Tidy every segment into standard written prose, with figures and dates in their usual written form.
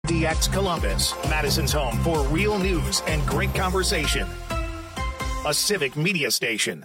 WMDX Columbus, Madison's home for real news and great conversation. A civic media station.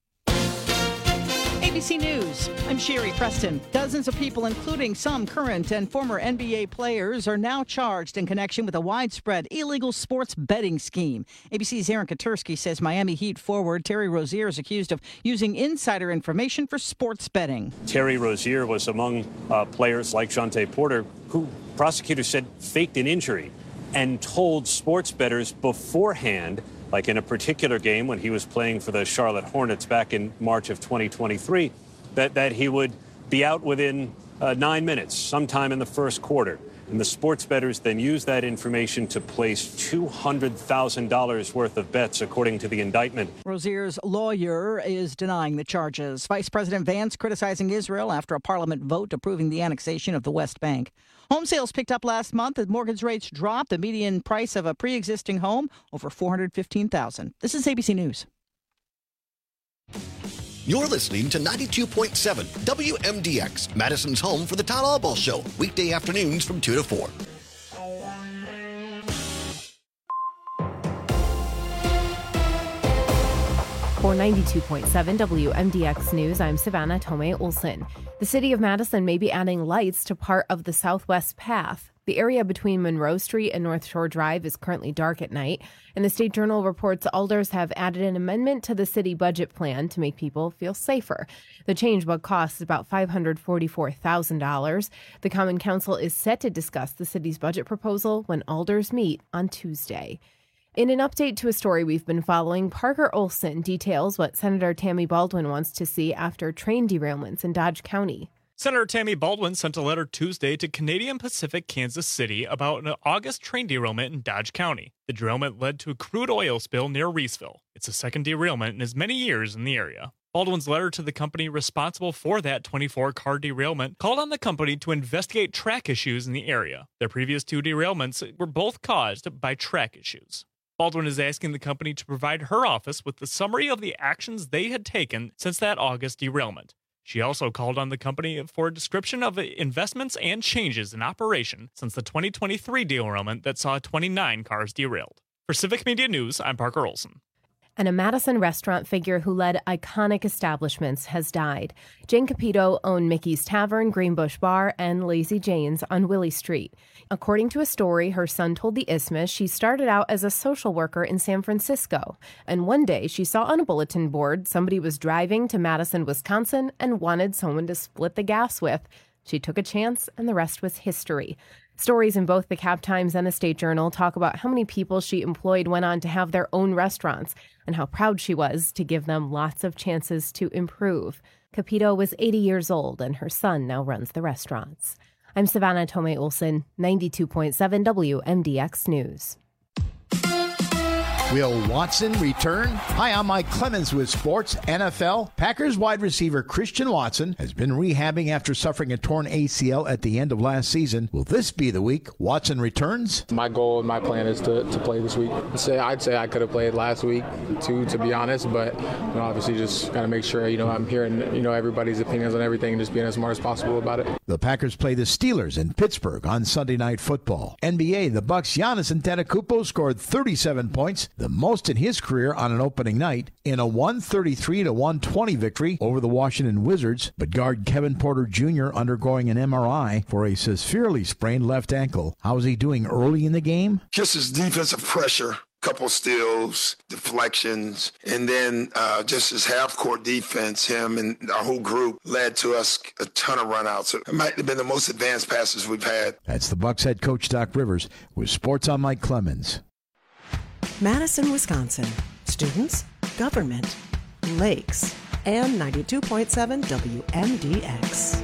ABC News, I'm Sherry Preston. Dozens of people, including some current and former NBA players, are now charged in connection with a widespread illegal sports betting scheme. ABC's Aaron Katersky says Miami Heat forward Terry Rozier is accused of using insider information for sports betting. Terry Rozier was among players like Jontay Porter, who prosecutors said faked an injury and told sports bettors beforehand, like in a particular game when he was playing for the Charlotte Hornets back in March of 2023, that he would be out within 9 minutes, sometime in the first quarter. And the sports bettors then used that information to place $200,000 worth of bets, according to the indictment. Rozier's lawyer is denying the charges. Vice President Vance criticizing Israel after a parliament vote approving the annexation of the West Bank. Home sales picked up last month as mortgage rates dropped. The median price of a pre-existing home over $415,000. This is ABC News. You're listening to 92.7 WMDX, Madison's home for the Todd Albaugh Show, weekday afternoons from 2 to 4. For 92.7 WMDX News, I'm Savannah Tomei Olson. The city of Madison may be adding lights to part of the Southwest Path. The area between Monroe Street and North Shore Drive is currently dark at night, and the State Journal reports alders have added an amendment to the city budget plan to make people feel safer. The change would cost about $544,000. The Common Council is set to discuss the city's budget proposal when alders meet on Tuesday. In an update to a story we've been following, Parker Olson details what Senator Tammy Baldwin wants to see after train derailments in Dodge County. Senator Tammy Baldwin sent a letter Tuesday to Canadian Pacific Kansas City about an August train derailment in Dodge County. The derailment led to a crude oil spill near Reeseville. It's the second derailment in as many years in the area. Baldwin's letter to the company responsible for that 24-car derailment called on the company to investigate track issues in the area. Their previous two derailments were both caused by track issues. Baldwin is asking the company to provide her office with the summary of the actions they had taken since that August derailment. She also called on the company for a description of investments and changes in operation since the 2023 derailment that saw 29 cars derailed. For Civic Media News, I'm Parker Olson. And a Madison restaurant figure who led iconic establishments has died. Jane Capito owned Mickey's Tavern, Greenbush Bar, and Lazy Jane's on Willie Street. According to a story her son told the Isthmus, she started out as a social worker in San Francisco. And one day she saw on a bulletin board somebody was driving to Madison, Wisconsin, and wanted someone to split the gas with. She took a chance, and the rest was history. Stories in both the Cap Times and the State Journal talk about how many people she employed went on to have their own restaurants and how proud she was to give them lots of chances to improve. Capito was 80 years old, and her son now runs the restaurants. I'm Savannah Tomei Olson, 92.7 WMDX News. Will Watson return? Hi, I'm Mike Clemens with Sports NFL. Packers wide receiver Christian Watson has been rehabbing after suffering a torn ACL at the end of last season. Will this be the week Watson returns? My goal and my plan is to play this week. I'd say I could have played last week too, to be honest, but obviously just got to make sure I'm hearing everybody's opinions on everything and just being as smart as possible about it. The Packers play the Steelers in Pittsburgh on Sunday Night Football. NBA, the Bucks' Giannis Antetokounmpo scored 37 points, the most in his career on an opening night, in a 133-120 victory over the Washington Wizards. But guard Kevin Porter Jr. undergoing an MRI for a severely sprained left ankle. How's he doing early in the game? Just his defensive pressure. Couple steals, deflections, and then just his half-court defense, him and our whole group, led to us a ton of run-outs. It might have been the most advanced passes we've had. That's the Bucks head coach Doc Rivers with Sports on Mike Clemens. Madison, Wisconsin. Students, government, lakes, and 92.7 WMDX.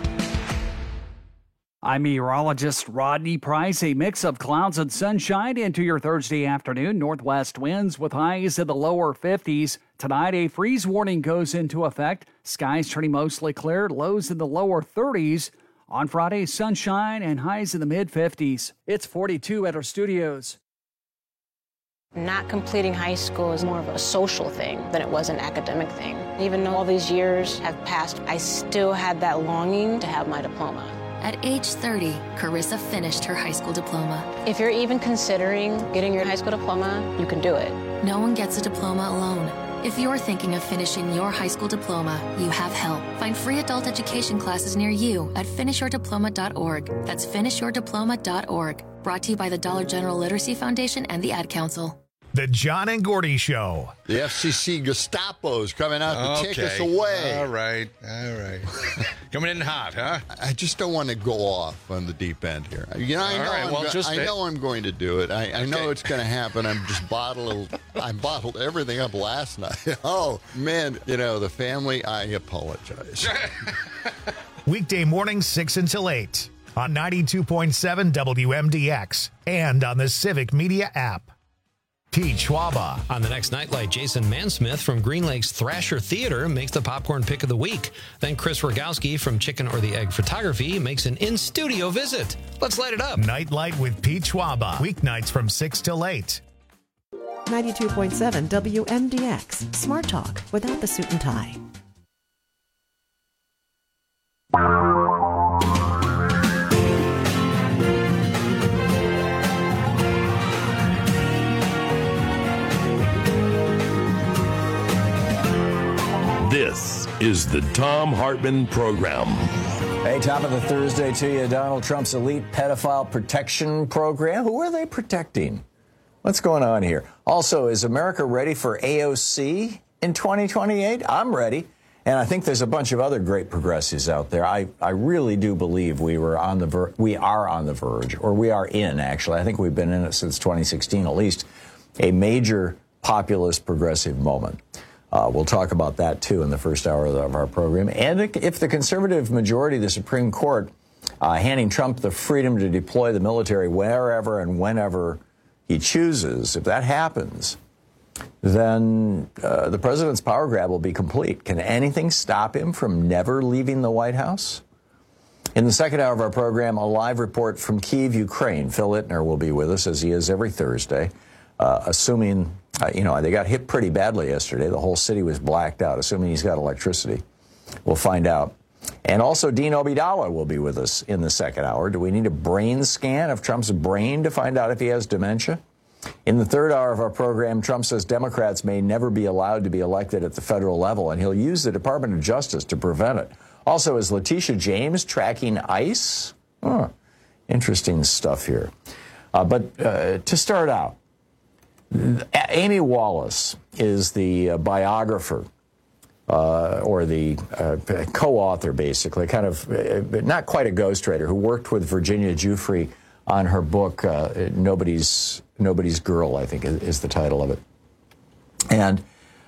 I'm meteorologist Rodney Price. A mix of clouds and sunshine into your Thursday afternoon. Northwest winds with highs in the lower 50s. Tonight, a freeze warning goes into effect. Skies turning mostly clear, lows in the lower 30s. On Friday, sunshine and highs in the mid-50s. It's 42 at our studios. Not completing high school is more of a social thing than it was an academic thing. Even though all these years have passed, I still had that longing to have my diploma. At age 30, Carissa finished her high school diploma. If you're even considering getting your high school diploma, you can do it. No one gets a diploma alone. If you're thinking of finishing your high school diploma, you have help. Find free adult education classes near you at finishyourdiploma.org. That's finishyourdiploma.org. Brought to you by the Dollar General Literacy Foundation and the Ad Council. The John and Gordy Show. The FCC Gestapo's coming out to take us away. All right. Coming in hot, huh? I just don't want to go off on the deep end here. I know I'm going to do it. I know it's going to happen. I bottled everything up last night. Oh, man. The family, I apologize. Weekday mornings 6 until 8 on 92.7 WMDX and on the Civic Media app. Pete Schwaba. On the next Nightlight, Jason Mansmith from Green Lake's Thrasher Theater makes the popcorn pick of the week. Then Chris Rogowski from Chicken or the Egg Photography makes an in-studio visit. Let's light it up. Nightlight with Pete Schwaba. Weeknights from 6 till 8. 92.7 WMDX. Smart Talk without the suit and tie. This is the Thom Hartmann Program. Hey, top of the Thursday to you. Donald Trump's elite pedophile protection program. Who are they protecting? What's going on here? Also, is America ready for AOC in 2028? I'm ready. And I think there's a bunch of other great progressives out there. I really do believe we are on the verge, or we are in, actually. I think we've been in it since 2016, at least, a major populist progressive moment. We'll talk about that, too, in the first hour of our program. And if the conservative majority of the Supreme Court handing Trump the freedom to deploy the military wherever and whenever he chooses, if that happens, then the president's power grab will be complete. Can anything stop him from never leaving the White House? In the second hour of our program, a live report from Kyiv, Ukraine. Phil Ittner will be with us, as he is every Thursday, assuming... they got hit pretty badly yesterday. The whole city was blacked out, assuming he's got electricity. We'll find out. And also, Dean Obeidallah will be with us in the second hour. Do we need a brain scan of Trump's brain to find out if he has dementia? In the third hour of our program, Trump says Democrats may never be allowed to be elected at the federal level, and he'll use the Department of Justice to prevent it. Also, is Letitia James tracking ICE? Interesting stuff here. But to start out, Amy Wallace is the biographer or the co-author, basically, kind of not quite a ghostwriter, who worked with Virginia Giuffre on her book, Nobody's Girl, I think is the title of it. And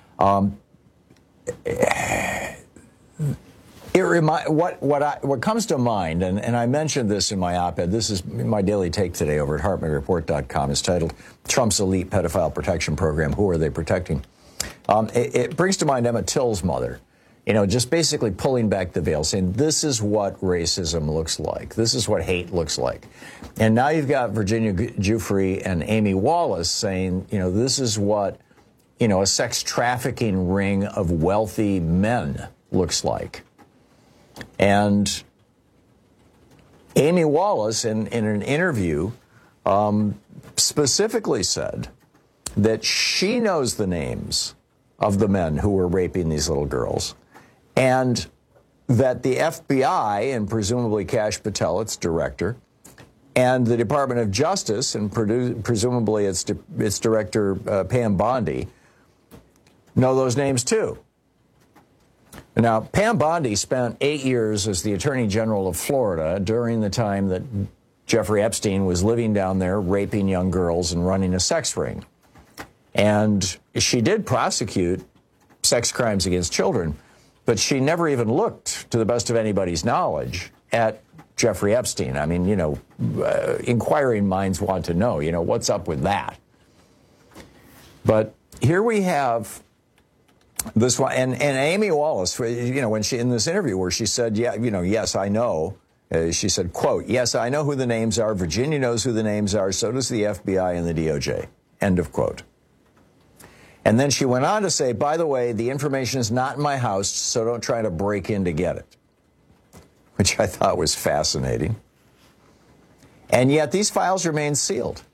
what comes to mind, and I mentioned this in my op-ed, this is my daily take today over at HartmanReport.com, is titled Trump's Elite Pedophile Protection Program, Who Are They Protecting? It brings to mind Emmett Till's mother, just basically pulling back the veil, saying this is what racism looks like. This is what hate looks like. And now you've got Virginia Giuffre and Amy Wallace saying, this is what, a sex trafficking ring of wealthy men looks like. And Amy Wallace, in an interview, specifically said that she knows the names of the men who were raping these little girls, and that the FBI, and presumably Kash Patel, its director, and the Department of Justice, and presumably its director, Pam Bondi, know those names too. Now, Pam Bondi spent 8 years as the Attorney General of Florida during the time that Jeffrey Epstein was living down there, raping young girls and running a sex ring. And she did prosecute sex crimes against children, but she never even looked, to the best of anybody's knowledge, at Jeffrey Epstein. I mean, inquiring minds want to know, what's up with that? But here we have this one, and Amy Wallace, when she, in this interview where she said, yes, I know, she said, quote, yes, I know who the names are. Virginia knows who the names are. So does the FBI and the DOJ. End of quote. And then she went on to say, by the way, the information is not in my house, so don't try to break in to get it. which I thought was fascinating. And yet these files remain sealed.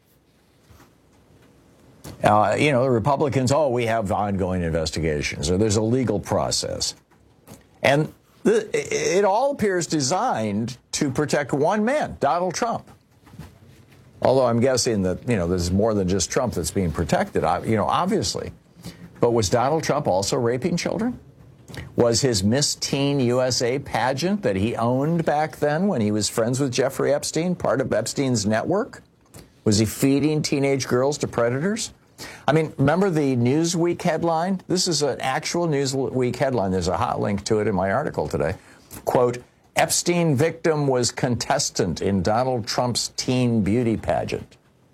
The Republicans, we have ongoing investigations, or there's a legal process. And it all appears designed to protect one man, Donald Trump. Although I'm guessing that, there's more than just Trump that's being protected, obviously. But was Donald Trump also raping children? Was his Miss Teen USA pageant that he owned back then when he was friends with Jeffrey Epstein part of Epstein's network? Was he feeding teenage girls to predators? I mean, remember the Newsweek headline? This is an actual Newsweek headline. There's a hot link to it in my article today. Quote, Epstein victim was contestant in Donald Trump's teen beauty pageant.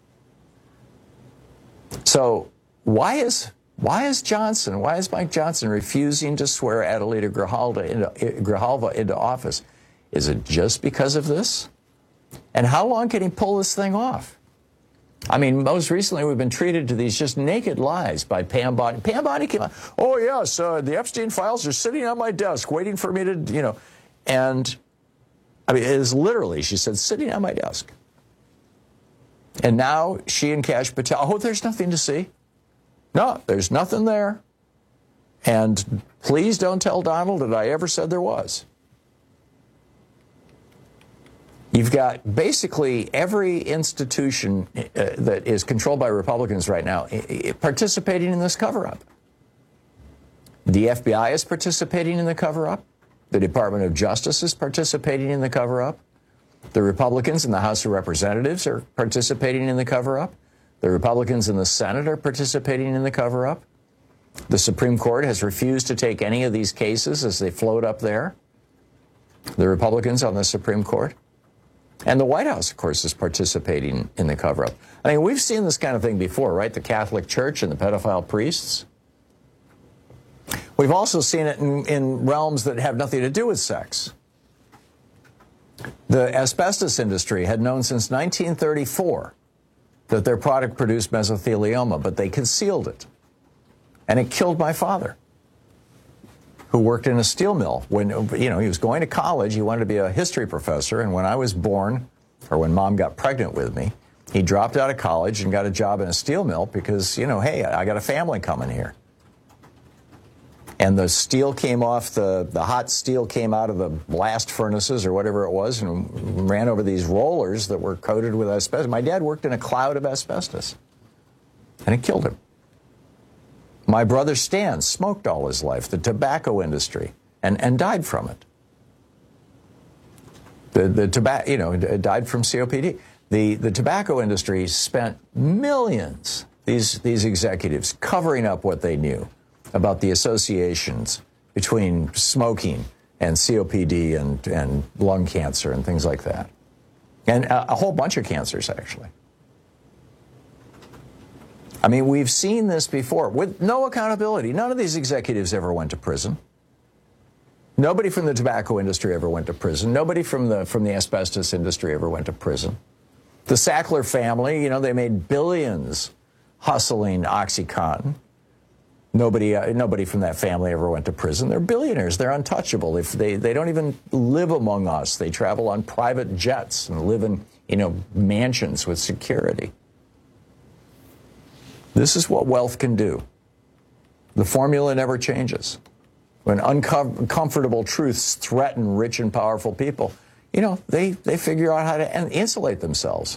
So why is Mike Johnson refusing to swear Adelita Grijalva into office? Is it just because of this? And how long can he pull this thing off? I mean, most recently we've been treated to these just naked lies by Pam Bondi. Pam Bondi came out, oh yes, the Epstein files are sitting on my desk waiting for me to, and I mean, it is literally, she said, sitting on my desk. And now she and Kash Patel, there's nothing to see. No, there's nothing there. And please don't tell Donald that I ever said there was. You've got basically every institution that is controlled by Republicans right now participating in this cover-up. The FBI is participating in the cover-up. The Department of Justice is participating in the cover-up. The Republicans in the House of Representatives are participating in the cover-up. The Republicans in the Senate are participating in the cover-up. The Supreme Court has refused to take any of these cases as they float up there. The Republicans on the Supreme Court. And the White House, of course, is participating in the cover-up. I mean, we've seen this kind of thing before, right? The Catholic Church and the pedophile priests. We've also seen it in realms that have nothing to do with sex. The asbestos industry had known since 1934 that their product produced mesothelioma, but they concealed it. And it killed my father, who worked in a steel mill. When, he was going to college, he wanted to be a history professor, and when I was born, or when Mom got pregnant with me, he dropped out of college and got a job in a steel mill because, hey, I got a family coming here. And the steel came off, the hot steel came out of the blast furnaces or whatever it was and ran over these rollers that were coated with asbestos. My dad worked in a cloud of asbestos, and it killed him. My brother Stan smoked all his life, the tobacco industry, and died from it. The tobacco, died from COPD. The tobacco industry spent millions, these executives, covering up what they knew about the associations between smoking and COPD and lung cancer and things like that. And a whole bunch of cancers, actually. I mean, we've seen this before with no accountability. None of these executives ever went to prison. Nobody from the tobacco industry ever went to prison. Nobody from the asbestos industry ever went to prison. The Sackler family, they made billions hustling OxyContin. Nobody from that family ever went to prison. They're billionaires. They're untouchable. They don't even live among us. They travel on private jets and live in, mansions with security. This is what wealth can do. The formula never changes. When uncomfortable truths threaten rich and powerful people, they figure out how to insulate themselves.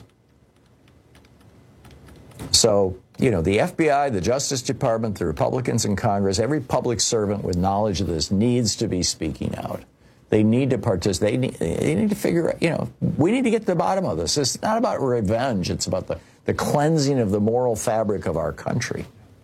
So, the FBI, the Justice Department, the Republicans in Congress, every public servant with knowledge of this needs to be speaking out. They need to participate. They need to figure out, we need to get to the bottom of this. It's not about revenge. It's about the cleansing of the moral fabric of our country.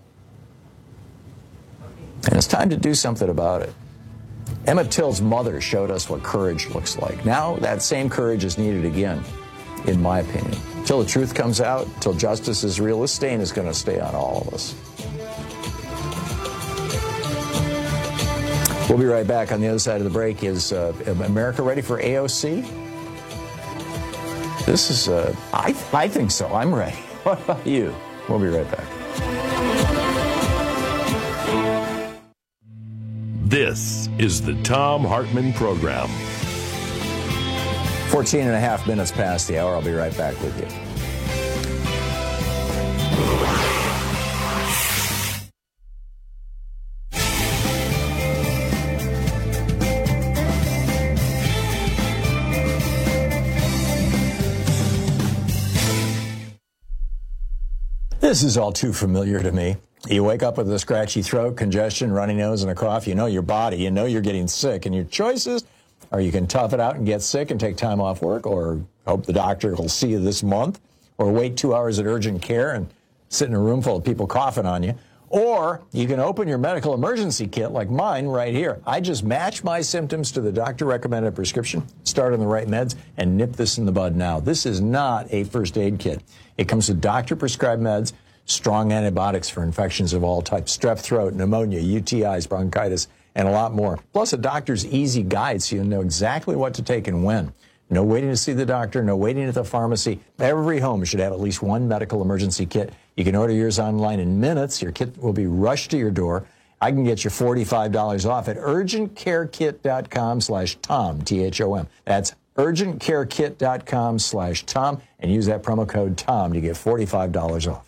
And it's time to do something about it. Emmett Till's mother showed us what courage looks like. Now that same courage is needed again, in my opinion. Until the truth comes out, until justice is real, this stain is going to stay on all of us. We'll be right back. On the other side of the break, is America ready for AOC? This is, I think so. I'm ready. What about you? We'll be right back. This is the Thom Hartmann Program. 14 and a half minutes past the hour. I'll be right back with you. This is all too familiar to me. You wake up with a scratchy throat, congestion, runny nose, and a cough. You know your body. You know you're getting sick. And your choices are you can tough it out and get sick and take time off work, or hope the doctor will see you this month, or wait 2 hours at urgent care and sit in a room full of people coughing on you. Or you can open your medical emergency kit like mine right here. I just match my symptoms to the doctor-recommended prescription, start on the right meds, and nip this in the bud now. This is not a first aid kit. It comes with doctor-prescribed meds, strong antibiotics for infections of all types, strep throat, pneumonia, UTIs, bronchitis, and a lot more. Plus a doctor's easy guide so you'll know exactly what to take and when. No waiting to see the doctor, no waiting at the pharmacy. Every home should have at least one medical emergency kit. You can order yours online in minutes. Your kit will be rushed to your door. I can get you $45 off at urgentcarekit.com/Tom, T-H-O-M. That's urgentcarekit.com/Tom, and use that promo code TOM to get $45 off.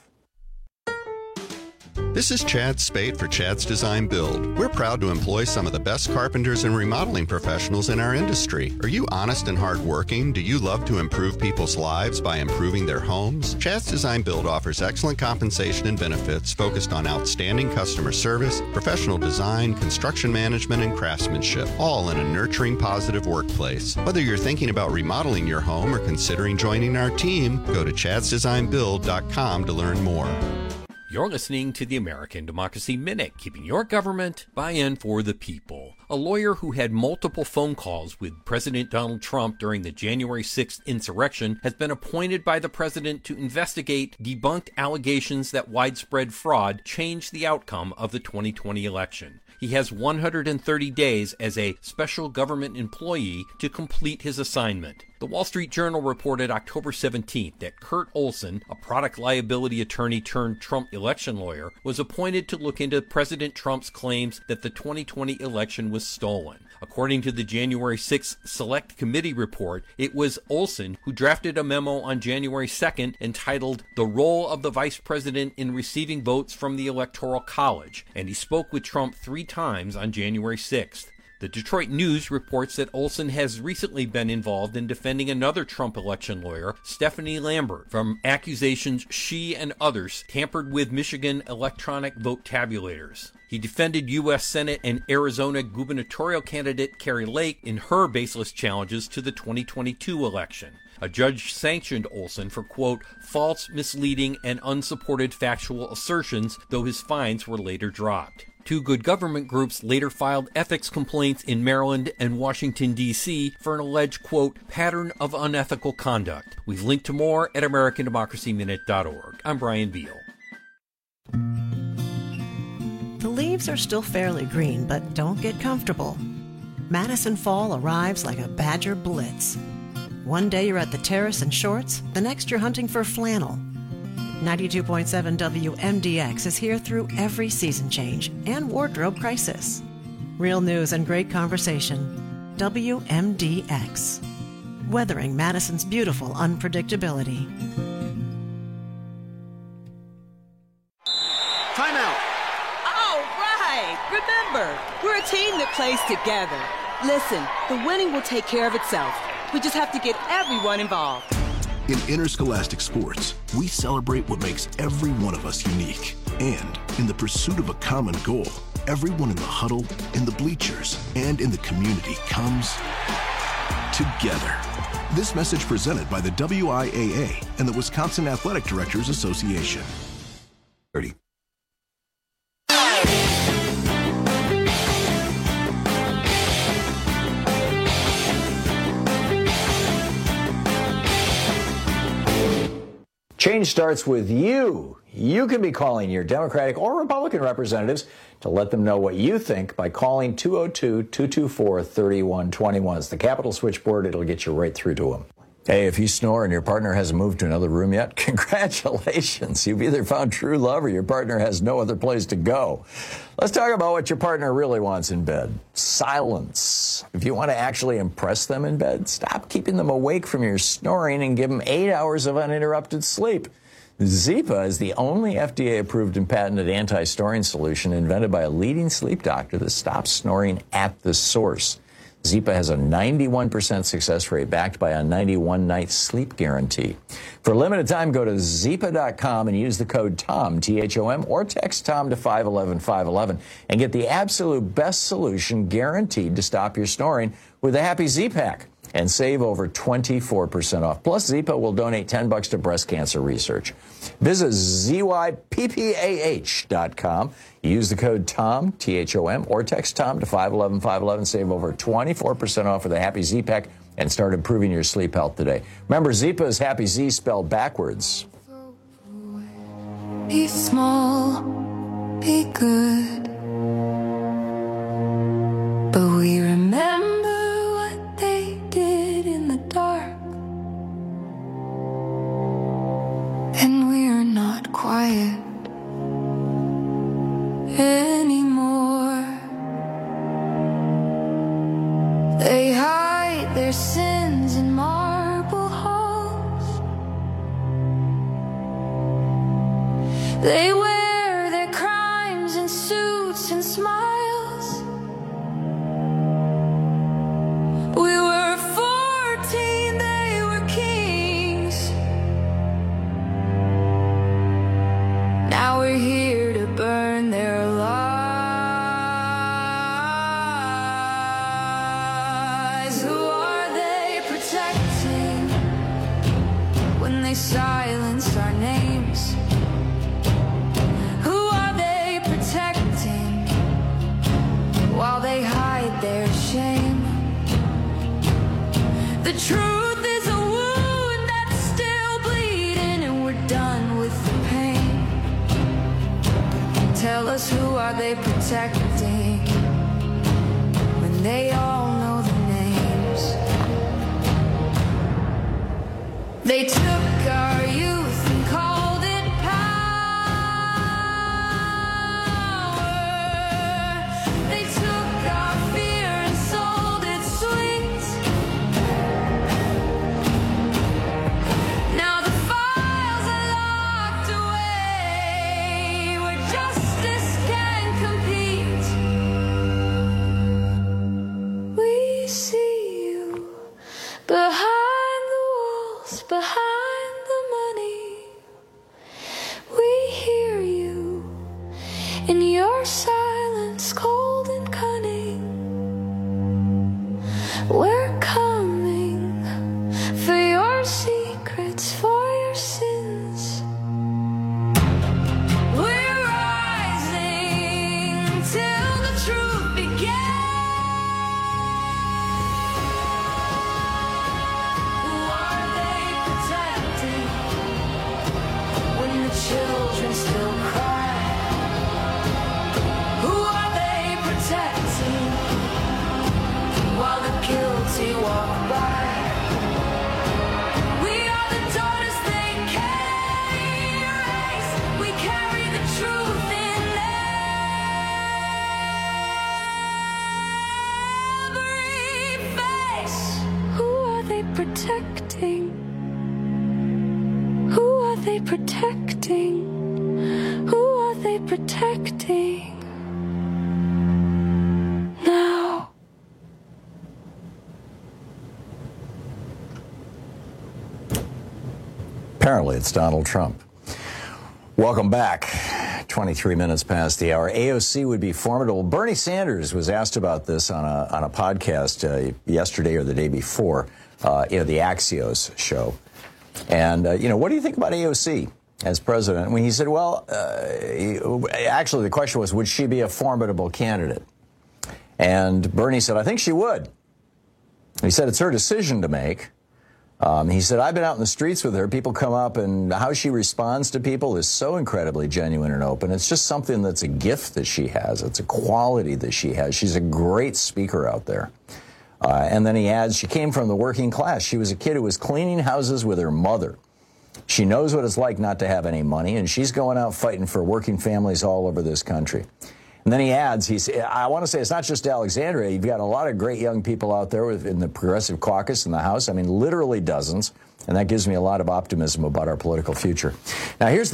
This is Chad Spate for Chad's Design Build. We're proud to employ some of the best carpenters and remodeling professionals in our industry. Are you honest and hardworking? Do you love to improve people's lives by improving their homes? Chad's Design Build offers excellent compensation and benefits focused on outstanding customer service, professional design, construction management, and craftsmanship, all in a nurturing, positive workplace. Whether you're thinking about remodeling your home or considering joining our team, go to chadsdesignbuild.com to learn more. You're listening to the American Democracy Minute, keeping your government by and for the people. A lawyer who had multiple phone calls with President Donald Trump during the January 6th insurrection has been appointed by the president to investigate debunked allegations that widespread fraud changed the outcome of the 2020 election. He has 130 days as a special government employee to complete his assignment. The Wall Street Journal reported October 17th that Kurt Olson, a product liability attorney turned Trump election lawyer, was appointed to look into President Trump's claims that the 2020 election was stolen. According to the January 6th Select Committee report, it was Olson who drafted a memo on January 2nd entitled "The Role of the Vice President in Receiving Votes from the Electoral College," and he spoke with Trump 3 times on January 6th. The Detroit News reports that Olson has recently been involved in defending another Trump election lawyer, Stephanie Lambert, from accusations she and others tampered with Michigan electronic vote tabulators. He defended U.S. Senate and Arizona gubernatorial candidate Kari Lake in her baseless challenges to the 2022 election. A judge sanctioned Olson for, quote, false, misleading, and unsupported factual assertions, though his fines were later dropped. 2 good government groups later filed ethics complaints in Maryland and Washington, D.C. for an alleged, quote, pattern of unethical conduct. We've linked to more at AmericanDemocracyMinute.org. I'm Brian Beal. The leaves are still fairly green, but don't get comfortable. Madison Fall arrives like a Badger blitz. One day you're at the terrace in shorts, the next you're hunting for flannel. 92.7 WMDX is here through every season change and wardrobe crisis. Real news and great conversation. WMDX. Weathering Madison's beautiful unpredictability. Timeout. All right. Remember, we're a team that plays together. Listen, the winning will take care of itself. We just have to get everyone involved. In interscholastic sports, we celebrate what makes every one of us unique. And in the pursuit of a common goal, everyone in the huddle, in the bleachers, and in the community comes together. This message presented by the WIAA and the Wisconsin Athletic Directors Association. 30. Change starts with you. You can be calling your Democratic or Republican representatives to let them know what you think by calling 202-224-3121. It's the Capitol switchboard. It'll get you right through to them. Hey, if you snore and your partner hasn't moved to another room yet, congratulations. You've either found true love or your partner has no other place to go. Let's talk about what your partner really wants in bed. Silence. If you want to actually impress them in bed, stop keeping them awake from your snoring and give them 8 hours of uninterrupted sleep. Zipa is the only FDA-approved and patented anti-snoring solution invented by a leading sleep doctor that stops snoring at the source. Zipa has a 91% success rate backed by a 91-night sleep guarantee. For a limited time, go to Zipa.com and use the code TOM, T-H-O-M, or text TOM to 511-511 and get the absolute best solution guaranteed to stop your snoring with the Happy Z-Pack and save over 24% off. Plus, Zipa will donate $10 to breast cancer research. Visit ZYPPAH.com. Use the code TOM, T-H-O-M, or text TOM to 511-511. Save over 24% off with the Happy Z-Pack and start improving your sleep health today. Remember, Zipa is Happy Z spelled backwards. Be small, be good, but we remember what they did in the dark, and we're not quiet anymore. They hide their sins in marble halls. They wear their crimes in suits and smiles. We were 14, they were kings. Now we're here to burn their lies. Who are they protecting when they silence our names? Who are they protecting while they hide their shame? The truth is a wound that's still bleeding, and we're done with the pain. Tell us, who are they protecting when they all know the names? They took our youth and called it power. They took our fear and sold it sweet. Now the files are locked away where justice can compete. We see you behind the walls, behind the money. We hear you in your silence, cold and cunning. We're coming for your secrets, for your sins. We're rising till the truth begins. Who are they protecting when the children still cry? Who are they protecting while the guilty walk by? We are the daughters they can't erase. We carry the truth in every face. Who are they protecting? Who are they protecting? Who are they protecting now? Apparently, it's Donald Trump. Welcome back. 23 minutes past the hour. AOC would be formidable. Bernie Sanders was asked about this on a podcast yesterday or the day before, the Axios show. And, what do you think about AOC as president? When he said, actually the question was, would she be a formidable candidate? And Bernie said, I think she would. He said, it's her decision to make. He said, I've been out in the streets with her. People come up, and how she responds to people is so incredibly genuine and open. It's just something that's a gift that she has. It's a quality that she has. She's a great speaker out there. And then he adds, she came from the working class. She was a kid who was cleaning houses with her mother. She knows what it's like not to have any money, and she's going out fighting for working families all over this country. And then he adds, I want to say it's not just Alexandria. You've got a lot of great young people out there in the Progressive Caucus in the House. I mean, literally dozens. And that gives me a lot of optimism about our political future. Now, here's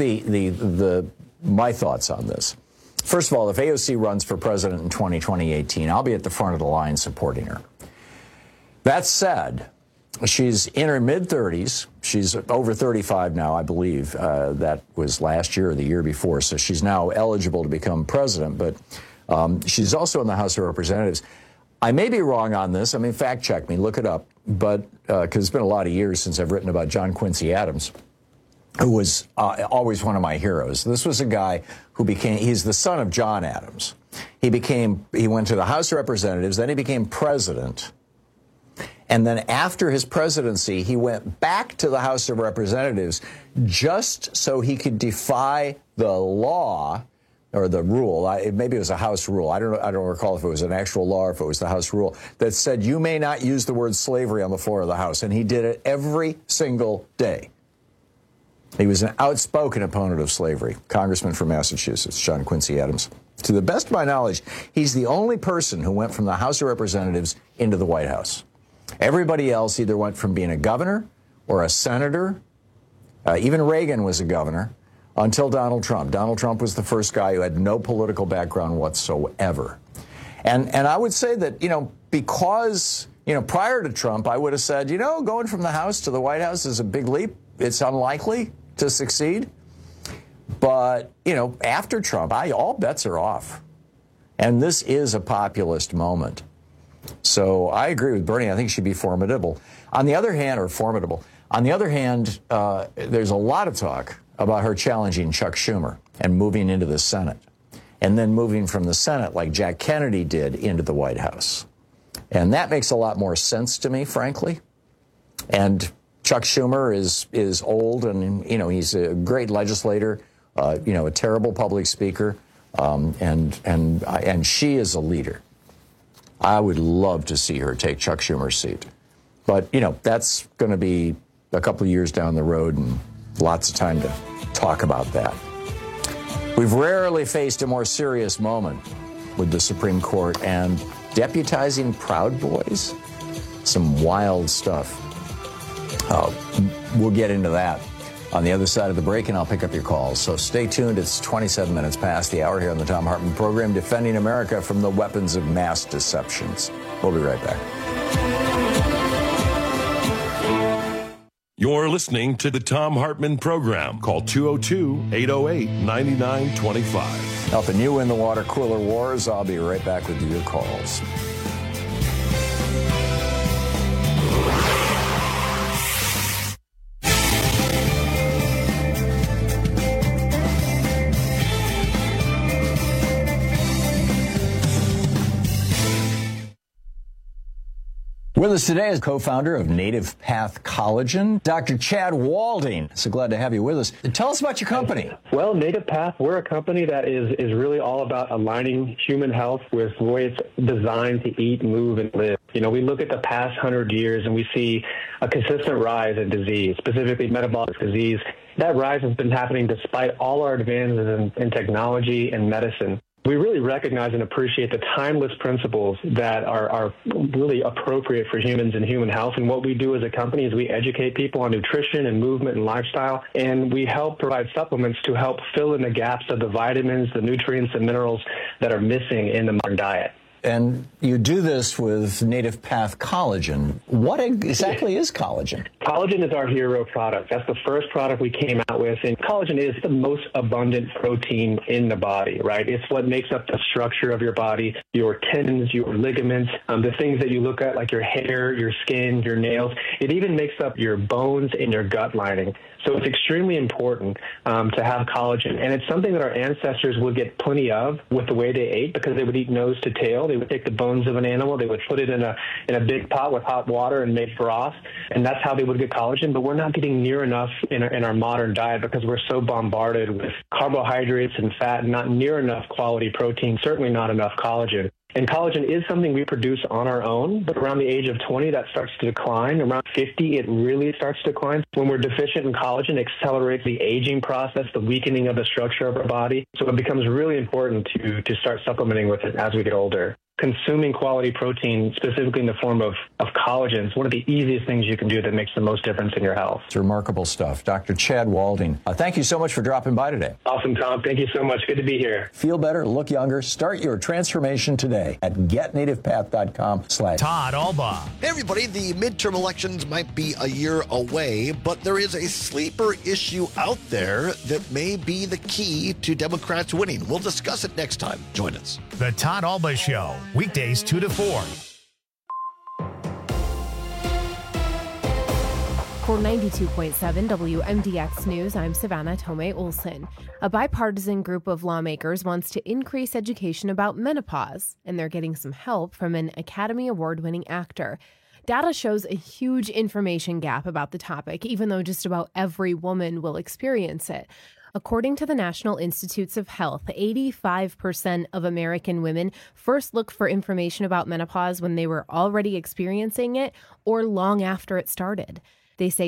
my thoughts on this. First of all, if AOC runs for president in 2018, I'll be at the front of the line supporting her. That said, she's in her mid-30s. She's over 35 now, I believe. That was last year or the year before, so she's now eligible to become president. But she's also in the House of Representatives. I may be wrong on this. I mean, fact check me, look it up. But because it's been a lot of years since I've written about John Quincy Adams, who was always one of my heroes. This was a guy who he's the son of John Adams. He went to the House of Representatives, then he became president. And then after his presidency, he went back to the House of Representatives just so he could defy the law or the rule. Maybe it was a House rule. I don't recall if it was an actual law or if it was the House rule that said you may not use the word slavery on the floor of the House. And he did it every single day. He was an outspoken opponent of slavery, congressman from Massachusetts, John Quincy Adams. To the best of my knowledge, he's the only person who went from the House of Representatives into the White House. Everybody else either went from being a governor or a senator. Even Reagan was a governor until Donald Trump. Donald Trump was the first guy who had no political background whatsoever. And I would say that, because, prior to Trump, I would have said, going from the House to the White House is a big leap. It's unlikely to succeed. But, after Trump, all bets are off. And this is a populist moment. So I agree with Bernie. I think she'd be formidable. On the other hand, there's a lot of talk about her challenging Chuck Schumer and moving into the Senate, and then moving from the Senate, like Jack Kennedy did, into the White House. And that makes a lot more sense to me, frankly. And Chuck Schumer is old, and he's a great legislator, a terrible public speaker, and she is a leader. I would love to see her take Chuck Schumer's seat. But, that's going to be a couple of years down the road and lots of time to talk about that. We've rarely faced a more serious moment with the Supreme Court and deputizing Proud Boys. Some wild stuff. We'll get into that on the other side of the break, and I'll pick up your calls. So stay tuned. It's 27 minutes past the hour here on the Thom Hartmann program, defending America from the weapons of mass deceptions. We'll be right back. You're listening to the Thom Hartmann program. Call 202-808-9925. Helping you win the water cooler wars. I'll be right back with your calls. With us today is co-founder of Native Path Collagen, Dr. Chad Walding. So glad to have you with us. Tell us about your company. Well, Native Path, we're a company that is really all about aligning human health with the way it's designed to eat, move, and live. We look at the past 100 years and we see a consistent rise in disease, specifically metabolic disease. That rise has been happening despite all our advances in technology and medicine. We really recognize and appreciate the timeless principles that are really appropriate for humans and human health. And what we do as a company is we educate people on nutrition and movement and lifestyle, and we help provide supplements to help fill in the gaps of the vitamins, the nutrients, and minerals that are missing in the modern diet. And you do this with Native Path Collagen. What exactly is collagen? Collagen is our hero product. That's the first product we came out with. And collagen is the most abundant protein in the body, right? It's what makes up the structure of your body, your tendons, your ligaments, the things that you look at like your hair, your skin, your nails. It even makes up your bones and your gut lining. So it's extremely important to have collagen. And it's something that our ancestors would get plenty of with the way they ate, because they would eat nose to tail. They would take the bones of an animal, they would put it in a big pot with hot water and make broth, and that's how they would get collagen. But we're not getting near enough in our modern diet because we're so bombarded with carbohydrates and fat, not near enough quality protein, certainly not enough collagen. And collagen is something we produce on our own, but around the age of 20, that starts to decline. Around 50, it really starts to decline. When we're deficient in collagen, it accelerates the aging process, the weakening of the structure of our body. So it becomes really important to start supplementing with it as we get older. Consuming quality protein, specifically in the form of collagen, is one of the easiest things you can do that makes the most difference in your health. It's remarkable stuff. Dr. Chad Walding, thank you so much for dropping by today. Awesome, Tom. Thank you so much. Good to be here. Feel better, look younger. Start your transformation today at getnativepath.com/. Todd Alba. Hey, everybody. The midterm elections might be a year away, but there is a sleeper issue out there that may be the key to Democrats winning. We'll discuss it next time. Join us. The Todd Alba Show, weekdays 2 to 4. For 92.7 WMDX News, I'm Savannah Tomei Olson. A bipartisan group of lawmakers wants to increase education about menopause, and they're getting some help from an Academy Award-winning actor. Data shows a huge information gap about the topic, even though just about every woman will experience it. According to the National Institutes of Health, 85% of American women first looked for information about menopause when they were already experiencing it or long after it started. They say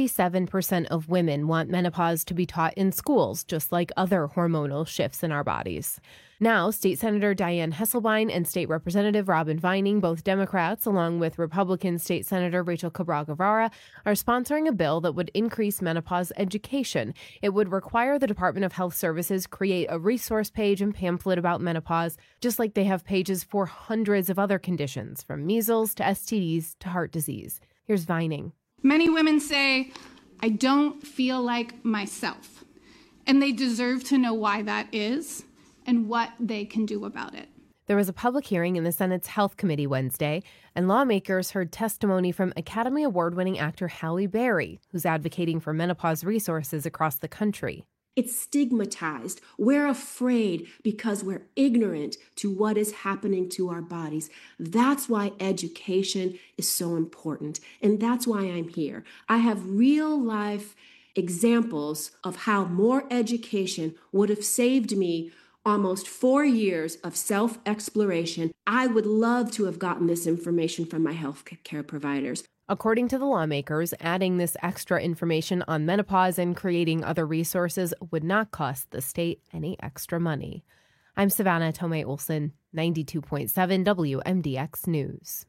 77% of women want menopause to be taught in schools, just like other hormonal shifts in our bodies. Now, State Senator Dianne Hesselbein and State Representative Robin Vining, both Democrats, along with Republican State Senator Rachel Cabral-Guevara, are sponsoring a bill that would increase menopause education. It would require the Department of Health Services create a resource page and pamphlet about menopause, just like they have pages for hundreds of other conditions, from measles to STDs to heart disease. Here's Vining. Many women say, I don't feel like myself, and they deserve to know why that is and what they can do about it. There was a public hearing in the Senate's Health Committee Wednesday, and lawmakers heard testimony from Academy Award-winning actor Halle Berry, who's advocating for menopause resources across the country. It's stigmatized. We're afraid because we're ignorant to what is happening to our bodies. That's why education is so important. And that's why I'm here. I have real life examples of how more education would have saved me almost 4 years of self-exploration. I would love to have gotten this information from my health care providers. According to the lawmakers, adding this extra information on menopause and creating other resources would not cost the state any extra money. I'm Savannah Tomei Olson, 92.7 WMDX News.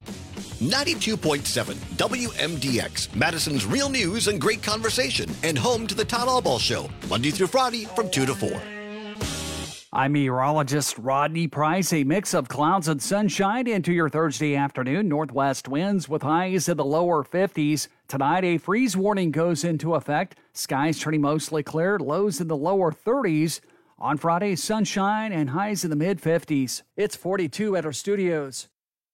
92.7 WMDX, Madison's real news and great conversation, and home to the Todd Alba Show, Monday through Friday from 2 to 4. I'm meteorologist Rodney Price. A mix of clouds and sunshine into your Thursday afternoon. Northwest winds with highs in the lower 50s. Tonight, a freeze warning goes into effect. Skies turning mostly clear, lows in the lower 30s. On Friday, sunshine and highs in the mid-50s. It's 42 at our studios.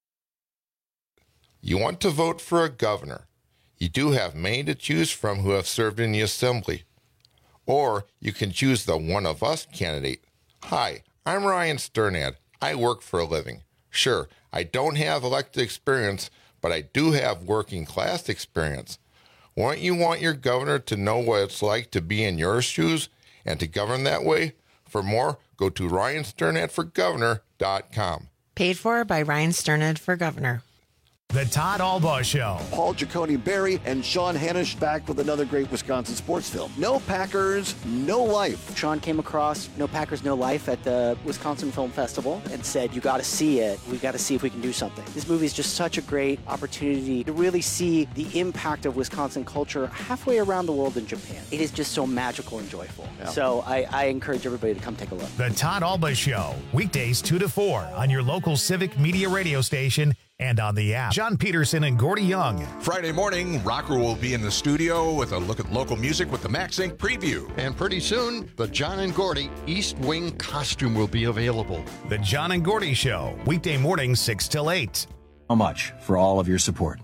You want to vote for a governor. You do have many to choose from who have served in the assembly. Or you can choose the one of us candidate. Hi, I'm Ryan Sternad. I work for a living. Sure, I don't have elected experience, but I do have working class experience. Won't you want your governor to know what it's like to be in your shoes and to govern that way? For more, go to RyanSternadForGovernor.com. Paid for by Ryan Sternad for Governor. The Todd Alba Show. Paul Giacone Berry and Sean Hanisch back with another great Wisconsin sports film. No Packers, No Life. Sean came across No Packers, No Life at the Wisconsin Film Festival and said, you got to see it. We got to see if we can do something. This movie is just such a great opportunity to really see the impact of Wisconsin culture halfway around the world in Japan. It is just so magical and joyful. Yeah. So I encourage everybody to come take a look. The Todd Alba Show, weekdays 2 to 4 on your local Civic Media radio station and on the app. John Peterson and Gordy Young. Friday morning, Rocker will be in the studio with a look at local music with the MaxInc preview. And pretty soon, the John and Gordy East Wing costume will be available. The John and Gordy Show, weekday mornings 6 till 8. So much for all of your support.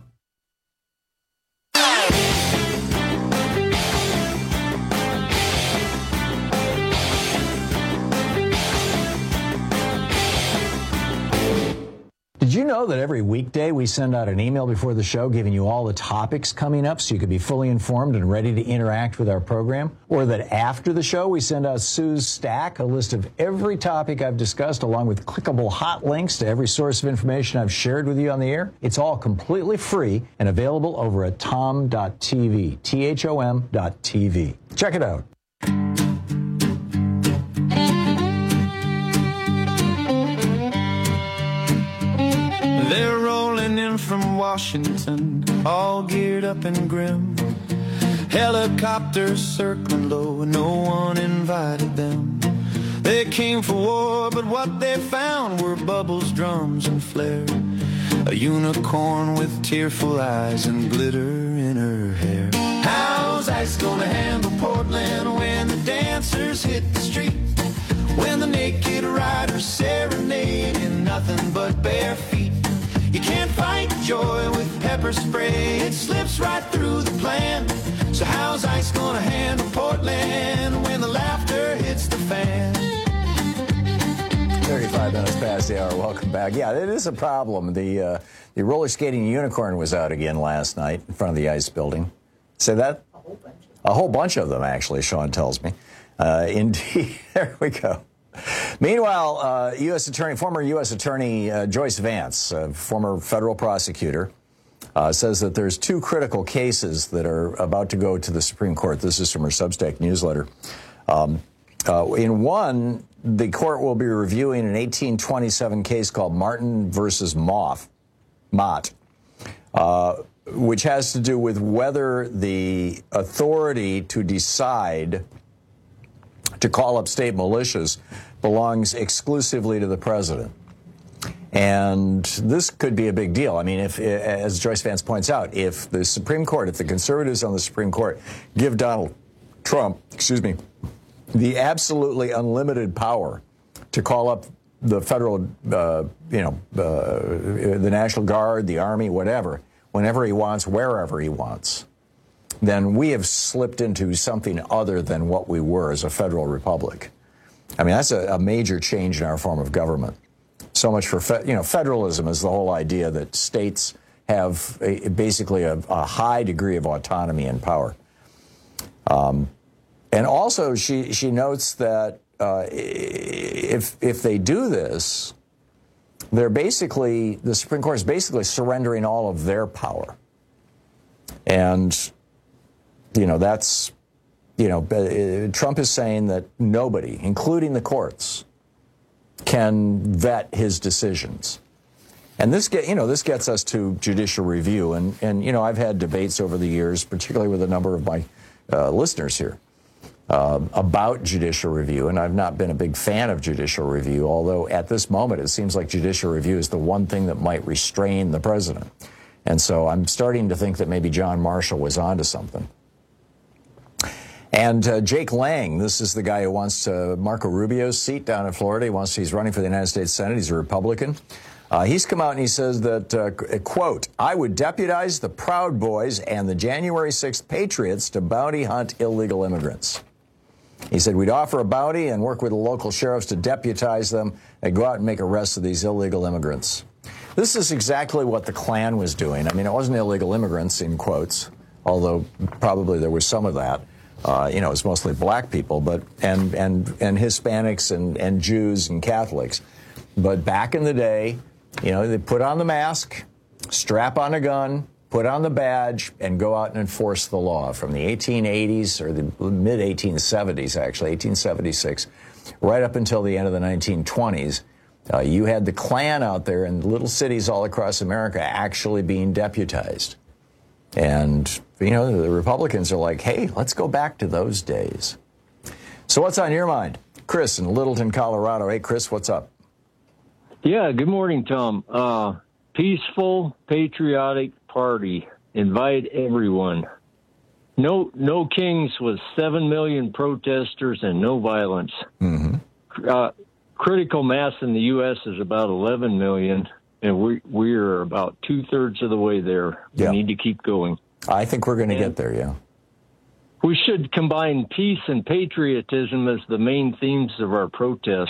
Did you you know that every weekday we send out an email before the show giving you all the topics coming up so you can be fully informed and ready to interact with our program? Or that after the show we send out Sue's Stack, a list of every topic I've discussed along with clickable hot links to every source of information I've shared with you on the air? It's all completely free and available over at tom.tv, THOM.tv. Check it out. They're rolling in from Washington, all geared up and grim. Helicopters circling low, and no one invited them. They came for war, but what they found were bubbles, drums, and flare. A unicorn with tearful eyes and glitter in her hair. How's ICE gonna handle Portland when the dancers hit the street? When the naked riders serenade in nothing but bare feet? You can't fight joy with pepper spray, it slips right through the plan. So how's ICE gonna handle Portland when the laughter hits the fan? 35 minutes past the hour. Welcome back. Yeah, it is a problem. The roller skating unicorn was out again last night in front of the ICE building. Say that? A whole bunch of them, actually, Sean tells me. Indeed. There we go. Meanwhile, former U.S. Attorney Joyce Vance, former federal prosecutor, says that there's two critical cases that are about to go to the Supreme Court. This is from her Substack newsletter. In one, the court will be reviewing an 1827 case called Martin versus Mott, which has to do with whether the authority to decide to call up state militias belongs exclusively to the president. And this could be a big deal. I mean, if, as Joyce Vance points out, if the Supreme Court, if the conservatives on the Supreme Court give Donald Trump, the absolutely unlimited power to call up the federal, the National Guard, the Army, whatever, whenever he wants, wherever he wants, then we have slipped into something other than what we were as a federal republic. I mean, that's a major change in our form of government. So much for, federalism is the whole idea that states have basically a high degree of autonomy and power. And also, she notes that if they do this, the Supreme Court is basically surrendering all of their power. And, Trump is saying that nobody, including the courts, can vet his decisions. And this gets us to judicial review. And I've had debates over the years, particularly with a number of my listeners here, about judicial review. And I've not been a big fan of judicial review, although at this moment it seems like judicial review is the one thing that might restrain the president. And so I'm starting to think that maybe John Marshall was onto something. And Jake Lang, this is the guy who wants Marco Rubio's seat down in Florida. He's running for the United States Senate. He's a Republican. He's come out and he says that, quote, I would deputize the Proud Boys and the January 6th Patriots to bounty hunt illegal immigrants. He said we'd offer a bounty and work with the local sheriffs to deputize them and go out and make arrests of these illegal immigrants. This is exactly what the Klan was doing. I mean, it wasn't illegal immigrants, in quotes, although probably there was some of that. It's mostly black people, and Hispanics and Jews and Catholics. But back in the day, they put on the mask, strap on a gun, put on the badge, and go out and enforce the law. From the 1880s, or the mid-1870s, actually, 1876, right up until the end of the 1920s, you had the Klan out there in little cities all across America actually being deputized. And, the Republicans are like, hey, let's go back to those days. So what's on your mind? Chris in Littleton, Colorado. Hey, Chris, what's up? Yeah, good morning, Tom. Peaceful, patriotic party. Invite everyone. No kings with 7 million protesters and no violence. Mm-hmm. Critical mass in the U.S. is about 11 million. And we're about 2/3 of the way there. We need to keep going. I think we're going to get there, yeah. We should combine peace and patriotism as the main themes of our protest.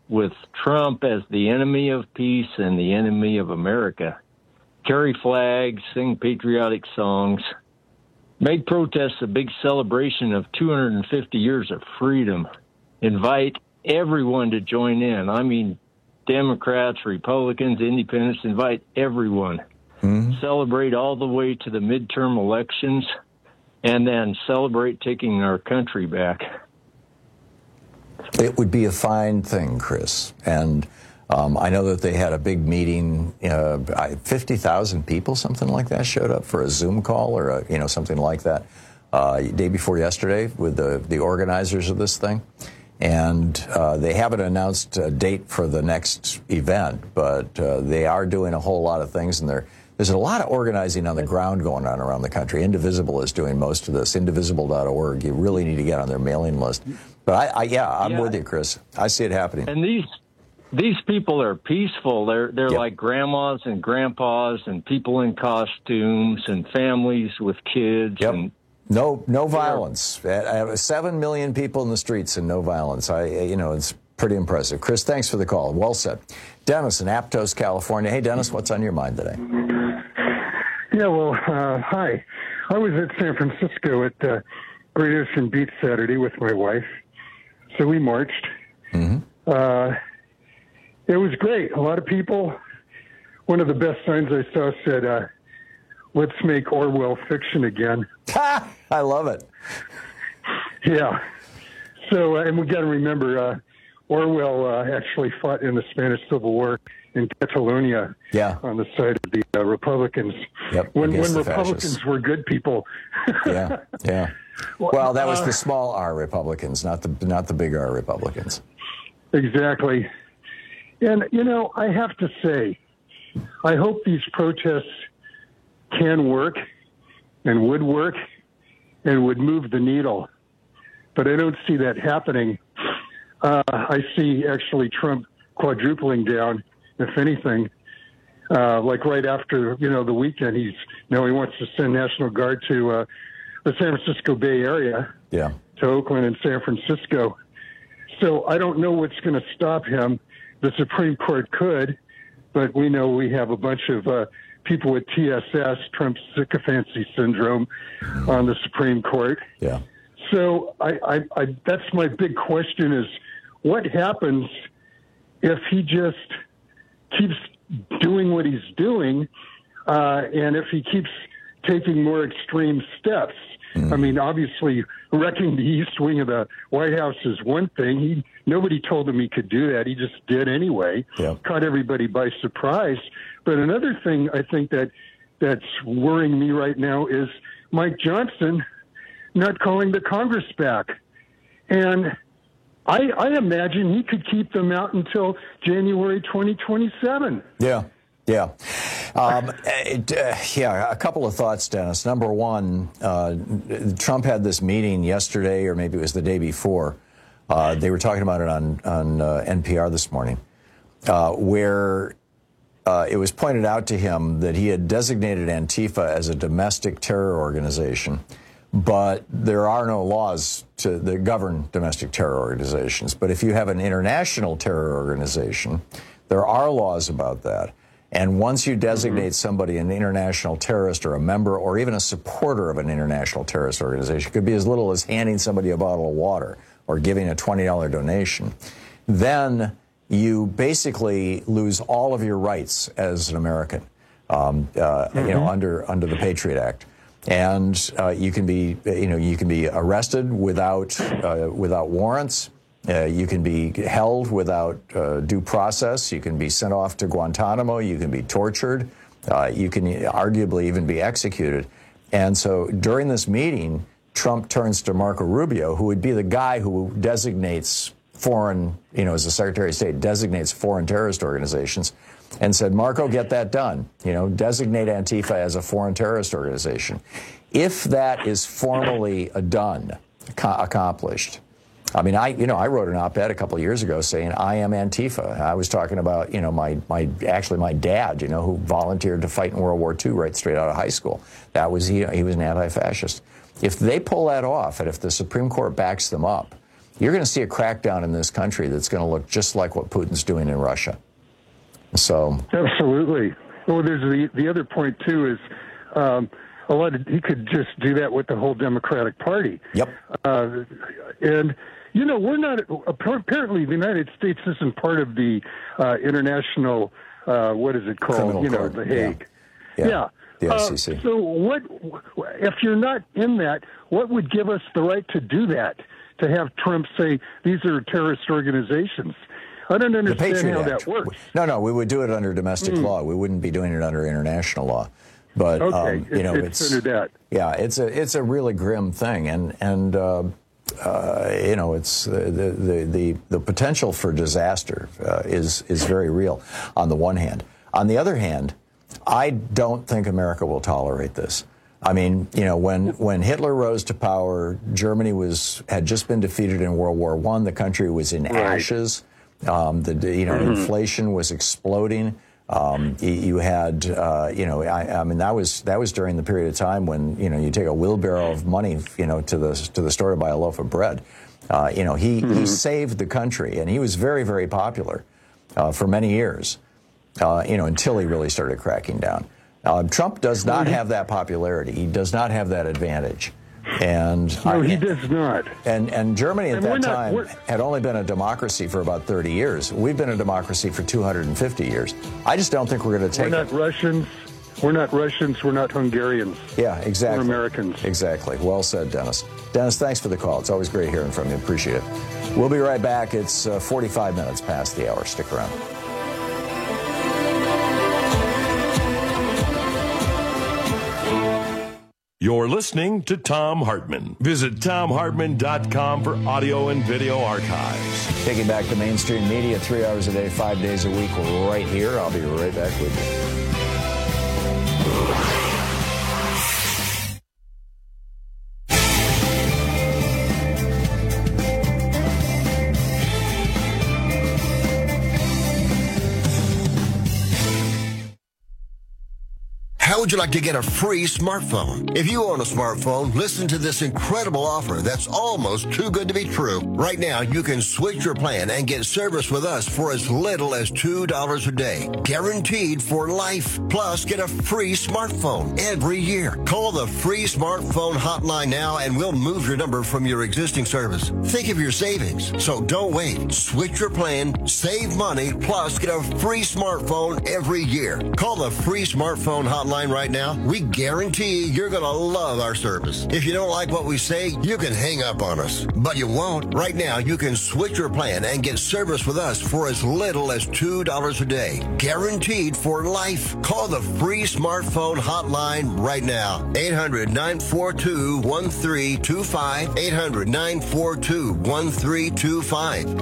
with Trump as the enemy of peace and the enemy of America. Carry flags, sing patriotic songs, make protests a big celebration of 250 years of freedom. Invite everyone to join in. I mean, Democrats, Republicans, Independents, invite everyone. Celebrate all the way to the midterm elections, and then celebrate taking our country back. It would be a fine thing, Chris. And I know that they had a big meeting. 50,000 people, something like that, showed up for a Zoom call or something like that day before yesterday with the organizers of this thing. And they haven't announced a date for the next event, but they are doing a whole lot of things, and there's a lot of organizing on the ground going on around the country. Indivisible is doing most of this. Indivisible.org. You really need to get on their mailing list. But I'm with you, Chris. I see it happening. And these people are peaceful. They're like grandmas and grandpas and people in costumes and families with kids. And no violence. 7 million people in the streets and no violence. It's pretty impressive. Chris, thanks for the call. Well said. Dennis in Aptos, California. Hey, Dennis, what's on your mind today? Yeah, well, hi. I was at San Francisco at Great Ocean Beach Saturday with my wife. So we marched. It was great. A lot of people. One of the best signs I saw said, let's make Orwell fiction again. I love it. Yeah. So, and we got to remember, Orwell actually fought in the Spanish Civil War in Catalonia on the side of the Republicans. When Republicans were good people. Yeah. Well, that was the small R Republicans, not the big R Republicans. Exactly. And, I have to say, I hope these protests can work and would work and would move the needle. But I don't see that happening. I see actually Trump quadrupling down, if anything. Like right after, the weekend, he wants to send National Guard to the San Francisco Bay Area, to Oakland and San Francisco. So I don't know what's going to stop him. The Supreme Court could, but we know we have a bunch of people with TSS, Trump's sycophancy syndrome, on the Supreme Court. Yeah. So I that's my big question is, what happens if he just keeps doing what he's doing, and if he keeps taking more extreme steps? I mean, obviously, wrecking the East Wing of the White House is one thing. Nobody told him he could do that. He just did anyway. Caught everybody by surprise. But another thing I think that's worrying me right now is Mike Johnson not calling the Congress back. And I imagine he could keep them out until January 2027. Yeah. A couple of thoughts, Dennis. Number one, Trump had this meeting yesterday, or maybe it was the day before. They were talking about it on NPR this morning, where it was pointed out to him that he had designated Antifa as a domestic terror organization, but there are no laws that govern domestic terror organizations. But if you have an international terror organization, there are laws about that. And once you designate somebody an international terrorist or a member or even a supporter of an international terrorist organization, it could be as little as handing somebody a bottle of water or giving a $20 donation, then you basically lose all of your rights as an American, under the Patriot Act. And you can be arrested without warrants. You can be held without due process. You can be sent off to Guantanamo. You can be tortured. You can arguably even be executed. And so during this meeting, Trump turns to Marco Rubio, who would be the guy who designates foreign, as the Secretary of State, designates foreign terrorist organizations, and said, Marco, get that done. Designate Antifa as a foreign terrorist organization. If that is formally accomplished, I mean, I wrote an op-ed a couple of years ago saying I am Antifa. I was talking about, my dad, who volunteered to fight in World War II right straight out of high school. That was he was an anti-fascist. If they pull that off, and if the Supreme Court backs them up, you're going to see a crackdown in this country that's going to look just like what Putin's doing in Russia. So absolutely. Well, there's the other point too is he could just do that with the whole Democratic Party. Yep. And we're not apparently the United States isn't part of the international what is it called? Criminal Court. The Hague. Yeah. The ICC. So what if you're not in that? What would give us the right to do that? To have Trump say these are terrorist organizations? I don't understand how that works. No, we would do it under domestic law. We wouldn't be doing it under international law. But okay, it's under that. Yeah, it's a really grim thing, and it's the potential for disaster is very real. On the one hand, on the other hand, I don't think America will tolerate this. I mean, when Hitler rose to power, Germany had just been defeated in World War I. The country was in ashes. Inflation was exploding. You had, that was during the period of time when, you take a wheelbarrow of money, to the store to buy a loaf of bread. He saved the country, and he was very, very popular for many years, until he really started cracking down. Trump does not have that popularity. He does not have that advantage. And no, he does not. And Germany at that time had only been a democracy for about 30 years. We've been a democracy for 250 years. I just don't think we're going to take it. We're not Russians. We're not Russians. We're not Hungarians. Yeah, exactly. We're Americans. Exactly. Well said, Dennis. Dennis, thanks for the call. It's always great hearing from you. Appreciate it. We'll be right back. It's 45 minutes past the hour. Stick around. You're listening to Thom Hartmann. Visit ThomHartmann.com for audio and video archives. Taking back the mainstream media 3 hours a day, 5 days a week, right here. I'll be right back with you. How would you like to get a free smartphone? If you own a smartphone, listen to this incredible offer that's almost too good to be true. Right now, you can switch your plan and get service with us for as little as $2 a day. Guaranteed for life. Plus, get a free smartphone every year. Call the free smartphone hotline now and we'll move your number from your existing service. Think of your savings. So don't wait. Switch your plan, save money, plus get a free smartphone every year. Call the free smartphone hotline right now. We guarantee you're going to love our service. If you don't like what we say, you can hang up on us. But you won't. Right now, you can switch your plan and get service with us for as little as $2 a day. Guaranteed for life. Call the free smartphone hotline right now. 800-942-1325. 800-942-1325.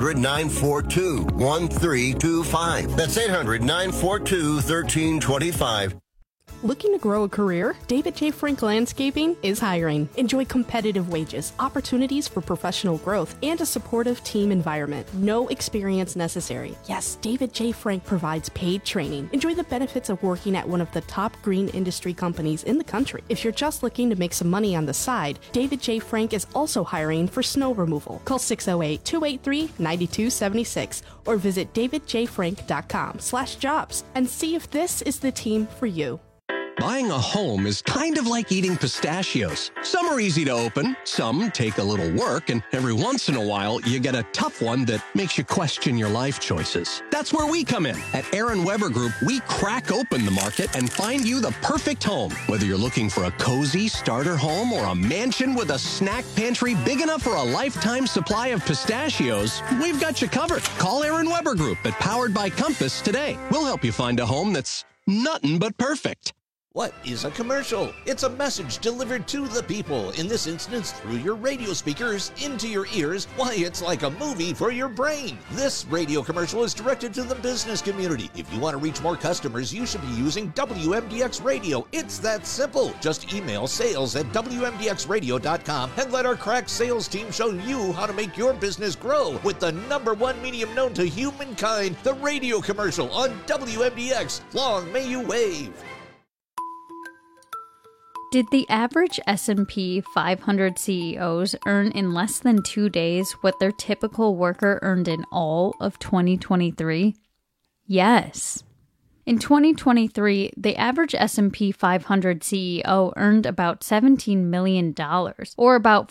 800-942-1325. That's 800-942-1325. Looking to grow a career? David J. Frank Landscaping is hiring. Enjoy competitive wages, opportunities for professional growth, and a supportive team environment. No experience necessary. Yes, David J. Frank provides paid training. Enjoy the benefits of working at one of the top green industry companies in the country. If you're just looking to make some money on the side, David J. Frank is also hiring for snow removal. Call 608-283-9276 or visit davidjfrank.com/jobs and see if this is the team for you. Buying a home is kind of like eating pistachios. Some are easy to open, some take a little work, and every once in a while, you get a tough one that makes you question your life choices. That's where we come in. At Aaron Weber Group, we crack open the market and find you the perfect home. Whether you're looking for a cozy starter home or a mansion with a snack pantry big enough for a lifetime supply of pistachios, we've got you covered. Call Aaron Weber Group at Powered by Compass today. We'll help you find a home that's nothing but perfect. What is a commercial? It's a message delivered to the people, in this instance through your radio speakers, into your ears. Why, it's like a movie for your brain. This radio commercial is directed to the business community. If you want to reach more customers, you should be using WMDX Radio. It's that simple. Just email sales@WMDXradio.com and let our crack sales team show you how to make your business grow with the #1 medium known to humankind, the radio commercial on WMDX. Long may you wave. Did the average S&P 500 CEOs earn in less than 2 days what their typical worker earned in all of 2023? Yes. In 2023, the average S&P 500 CEO earned about $17 million, or about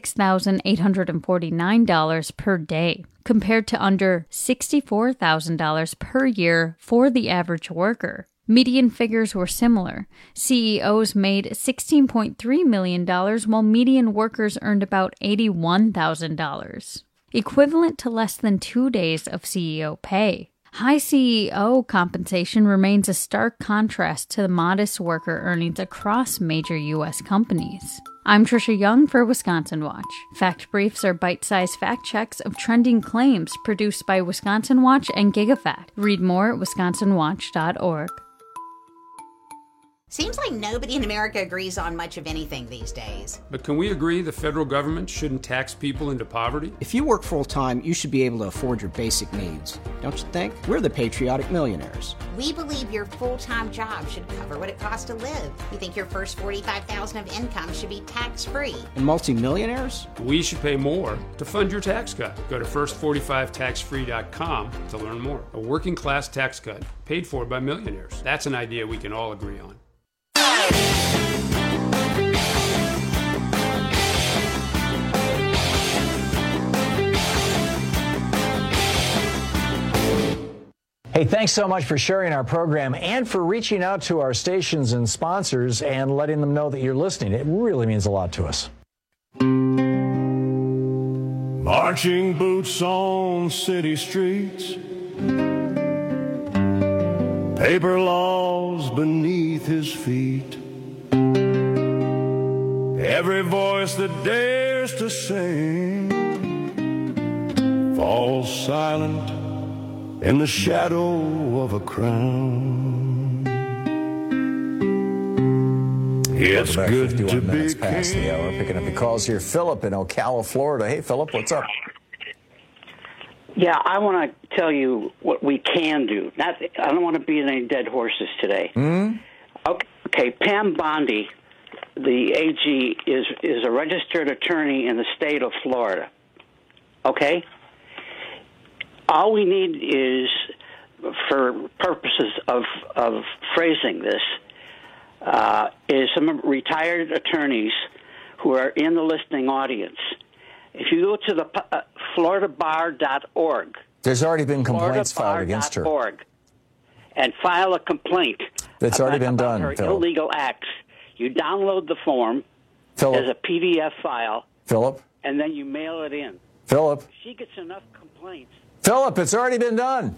$46,849 per day, compared to under $64,000 per year for the average worker. Median figures were similar. CEOs made $16.3 million, while median workers earned about $81,000, equivalent to less than 2 days of CEO pay. High CEO compensation remains a stark contrast to the modest worker earnings across major U.S. companies. I'm Trisha Young for Wisconsin Watch. Fact Briefs are bite-sized fact checks of trending claims produced by Wisconsin Watch and GigaFact. Read more at wisconsinwatch.org. Seems like nobody in America agrees on much of anything these days. But can we agree the federal government shouldn't tax people into poverty? If you work full-time, you should be able to afford your basic needs. Don't you think? We're the patriotic millionaires. We believe your full-time job should cover what it costs to live. We think your first $45,000 of income should be tax-free. And multimillionaires? We should pay more to fund your tax cut. Go to first45taxfree.com to learn more. A working class tax cut paid for by millionaires. That's an idea we can all agree on. Hey, thanks so much for sharing our program and for reaching out to our stations and sponsors and letting them know that you're listening. It really means a lot to us. Marching boots on city streets, paper laws beneath his feet. Every voice that dares to sing falls silent in the shadow of a crown. It's good to 51 minutes past the hour. Picking up your calls here. Philip in Ocala, Florida. Hey, Philip, what's up? Yeah, I want to tell you what we can do. I don't want to beat any dead horses today. Okay, Pam Bondi, the AG, is a registered attorney in the state of Florida. Okay? All we need is, for purposes of phrasing this, is some retired attorneys who are in the listening audience. If you go to the floridabar.org. There's already been complaints filed against her. And file a complaint. That's already been done, her Philip. illegal acts. You download the form as a PDF file. Philip. And then you mail it in. Philip. If she gets enough complaints. Philip, it's already been done.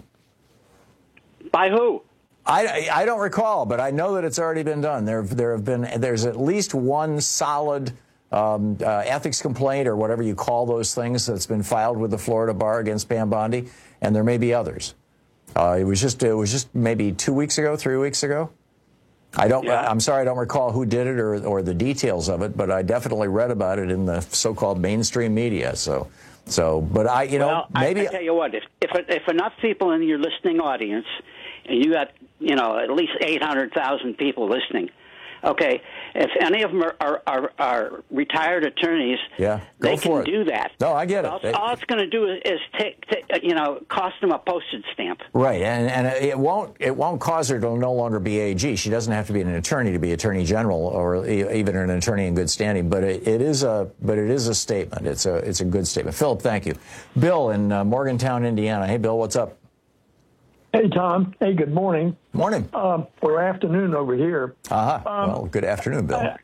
By who? I don't recall, but I know that it's already been done. There's at least one solid ethics complaint or whatever you call those things that's been filed with the Florida Bar against Pam Bondi, and there may be others. It was just maybe 2 weeks ago, 3 weeks ago. I'm sorry, I don't recall who did it or the details of it, but I definitely read about it in the so-called mainstream media. But I tell you what, if enough people in your listening audience, and you got at least 800,000 people listening. Okay, if any of them are retired attorneys, they can do that. No, I get it. All it's going to do is cost them a postage stamp. Right, and it won't cause her to no longer be AG. She doesn't have to be an attorney to be Attorney General or even an attorney in good standing. But it is a statement. It's a good statement. Philip, thank you. Bill in Morgantown, Indiana. Hey, Bill, what's up? Hey, Tom. Hey, good morning. Morning. Or afternoon over here. Well, good afternoon, Bill.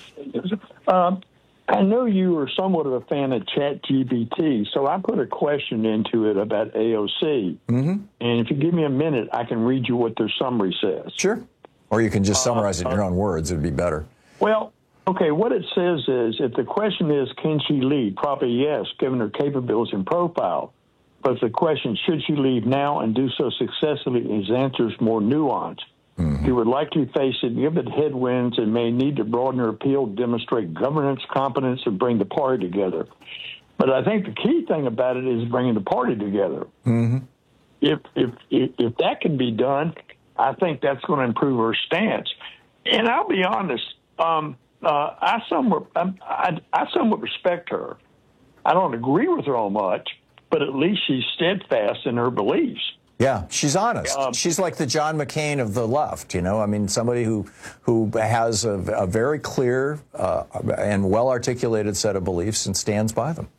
I know you are somewhat of a fan of ChatGPT, so I put a question into it about AOC. Mm-hmm. And if you give me a minute, I can read you what their summary says. Sure. Or you can just summarize it in your own words. It would be better. Well, okay, what it says is, if the question is, can she lead? Probably yes, given her capabilities and profile. But if the question, should she leave now and do so successfully, his answer is more nuanced. Mm-hmm. He would likely face significant headwinds and may need to broaden her appeal, demonstrate governance, competence, and bring the party together. But I think the key thing about it is bringing the party together. Mm-hmm. If that can be done, I think that's going to improve her stance. And I'll be honest, I somewhat respect her. I don't agree with her on much, but at least she's steadfast in her beliefs. Yeah, she's honest. She's like the John McCain of the left, you know? I mean, somebody who has a very clear and well-articulated set of beliefs and stands by them.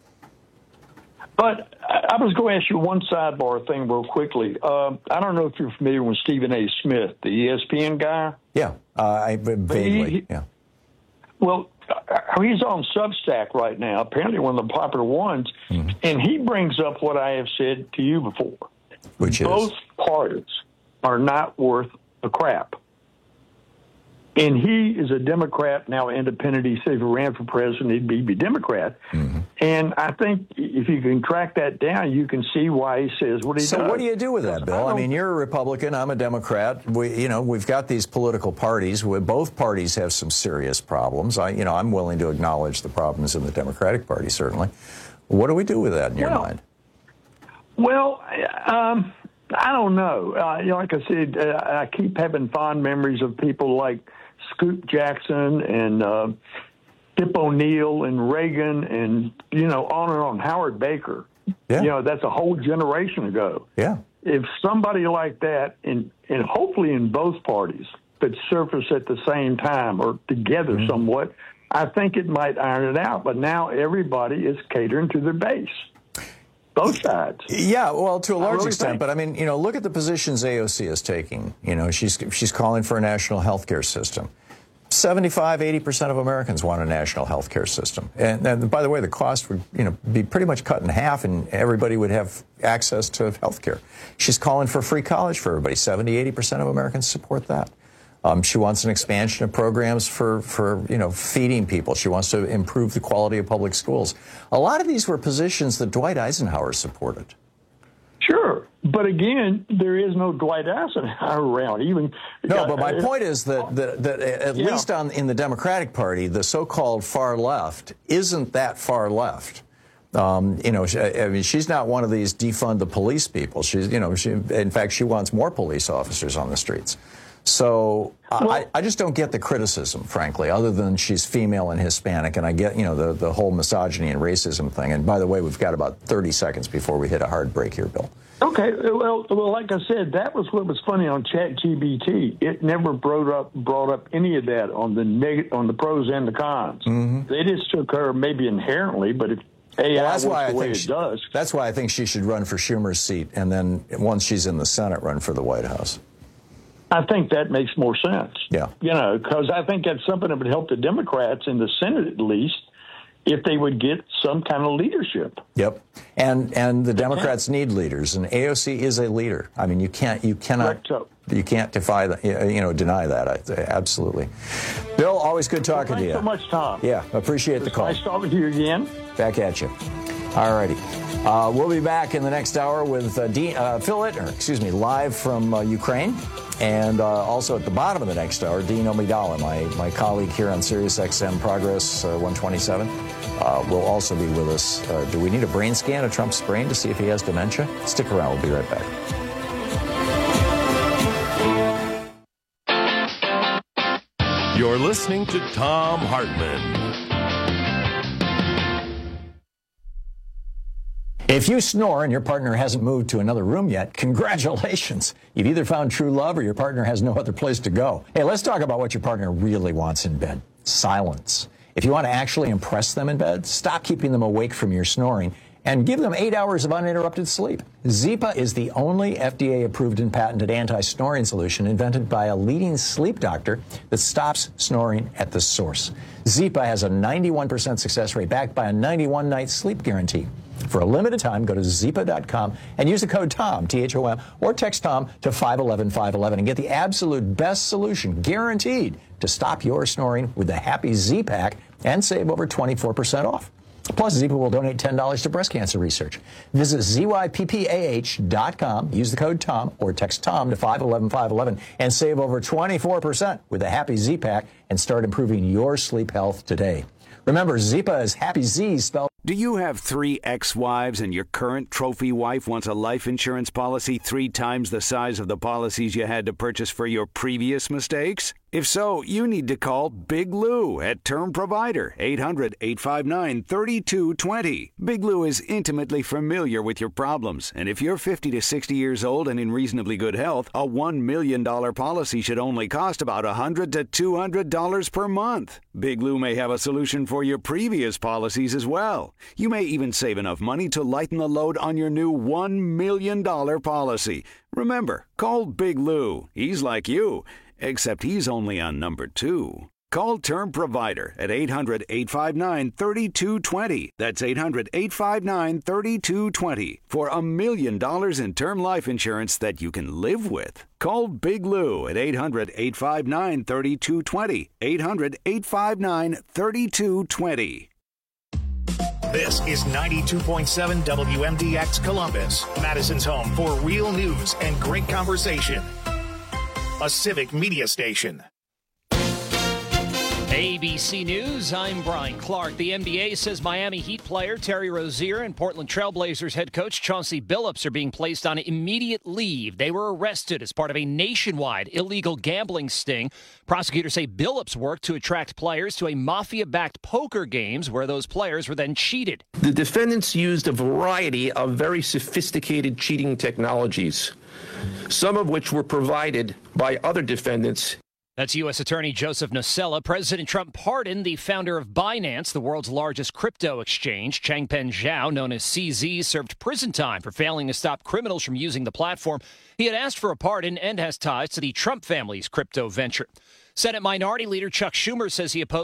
But I was going to ask you one sidebar thing real quickly. I don't know if you're familiar with Stephen A. Smith, the ESPN guy. Yeah, vaguely, yeah. Well, he's on Substack right now, apparently one of the popular ones, and he brings up what I have said to you before. Which is? Both parties are not worth a crap. And he is a Democrat, now independent. He said if he ran for president, he'd be Democrat. And I think if you can track that down, you can see why he says what he does. So what do you do with that, Bill? I mean, you're a Republican. I'm a Democrat. We've got these political parties. Both parties have some serious problems. I'm willing to acknowledge the problems in the Democratic Party, certainly. What do we do with that in your mind? Well, I don't know. Like I said, I keep having fond memories of people like Scoop Jackson and Tip O'Neill and Reagan and, on and on, Howard Baker. Yeah. That's a whole generation ago. Yeah. If somebody like that, and hopefully in both parties, could surface at the same time or together somewhat, I think it might iron it out. But now everybody is catering to their base. Both sides. Yeah, well, to a large extent. But, I mean, look at the positions AOC is taking. She's calling for a national health care system. 75-80% of Americans want a national health care system. And by the way, the cost would, be pretty much cut in half, and everybody would have access to health care. She's calling for free college for everybody. 70-80% of Americans support that. She wants an expansion of programs for feeding people. She wants to improve the quality of public schools. A lot of these were positions that Dwight Eisenhower supported. Sure. But again, there is no Dwight Eisenhower around. But my point is that at least in the Democratic Party, the so-called far left isn't that far left. I mean, she's not one of these defund the police people. In fact, she wants more police officers on the streets. So I just don't get the criticism, frankly, other than she's female and Hispanic. And I get, the whole misogyny and racism thing. And by the way, we've got about 30 seconds before we hit a hard break here, Bill. Okay. Well, like I said, that was what was funny on ChatGPT. It never brought up any of that on the pros and the cons. They just took her maybe inherently, but if AI works the way it does. That's why I think she should run for Schumer's seat, and then once she's in the Senate, run for the White House. I think that makes more sense. Yeah. Because I think that's something that would help the Democrats in the Senate, at least, if they would get some kind of leadership. Yep. And the Democrats need leaders, and AOC is a leader. I mean, you can't deny that. Absolutely. Bill, always good talking to you. Thanks so much, Tom. Yeah, appreciate the call. Nice talking to you again. Back at you. All righty. We'll be back in the next hour with Phil Ittner, live from Ukraine. And also at the bottom of the next hour, Dean Omidala, my colleague here on Sirius XM Progress 127, will also be with us. Do we need a brain scan of Trump's brain to see if he has dementia? Stick around. We'll be right back. You're listening to Thom Hartmann. If you snore and your partner hasn't moved to another room yet, congratulations. You've either found true love or your partner has no other place to go. Hey, let's talk about what your partner really wants in bed. Silence. If you want to actually impress them in bed, stop keeping them awake from your snoring and give them 8 hours of uninterrupted sleep. Zipa is the only FDA-approved and patented anti-snoring solution invented by a leading sleep doctor that stops snoring at the source. Zipa has a 91% success rate backed by a 91-night sleep guarantee. For a limited time, go to Zipa.com and use the code TOM, T-H-O-M, or text TOM to 511-511 and get the absolute best solution, guaranteed, to stop your snoring with the Happy Z-Pack and save over 24% off. Plus, Zipa will donate $10 to breast cancer research. Visit ZYPPAH.com, use the code TOM, or text TOM to 511-511 and save over 24% with the Happy Z-Pack and start improving your sleep health today. Remember, Zipa is Happy Z spelled. Do you have 3 ex-wives and your current trophy wife wants a life insurance policy 3 times the size of the policies you had to purchase for your previous mistakes? If so, you need to call Big Lou at Term Provider, 800-859-3220. Big Lou is intimately familiar with your problems, and if you're 50 to 60 years old and in reasonably good health, a $1 million policy should only cost about $100 to $200 per month. Big Lou may have a solution for your previous policies as well. You may even save enough money to lighten the load on your new $1 million policy. Remember, call Big Lou. He's like you, except he's only on number 2. Call Term Provider at 800-859-3220. That's 800-859-3220 for $1 million in term life insurance that you can live with. Call Big Lou at 800-859-3220. 800-859-3220. This is 92.7 WMDX Columbus, Madison's home for real news and great conversation. A civic media station. ABC News, I'm Brian Clark. The NBA says Miami Heat player Terry Rozier and Portland Trailblazers head coach Chauncey Billups are being placed on immediate leave. They were arrested as part of a nationwide illegal gambling sting. Prosecutors say Billups worked to attract players to a mafia-backed poker games where those players were then cheated. The defendants used a variety of very sophisticated cheating technologies, some of which were provided by other defendants. That's U.S. Attorney Joseph Nocella. President Trump pardoned the founder of Binance, the world's largest crypto exchange. Changpeng Zhao, known as CZ, served prison time for failing to stop criminals from using the platform. He had asked for a pardon and has ties to the Trump family's crypto venture. Senate Minority Leader Chuck Schumer says he opposes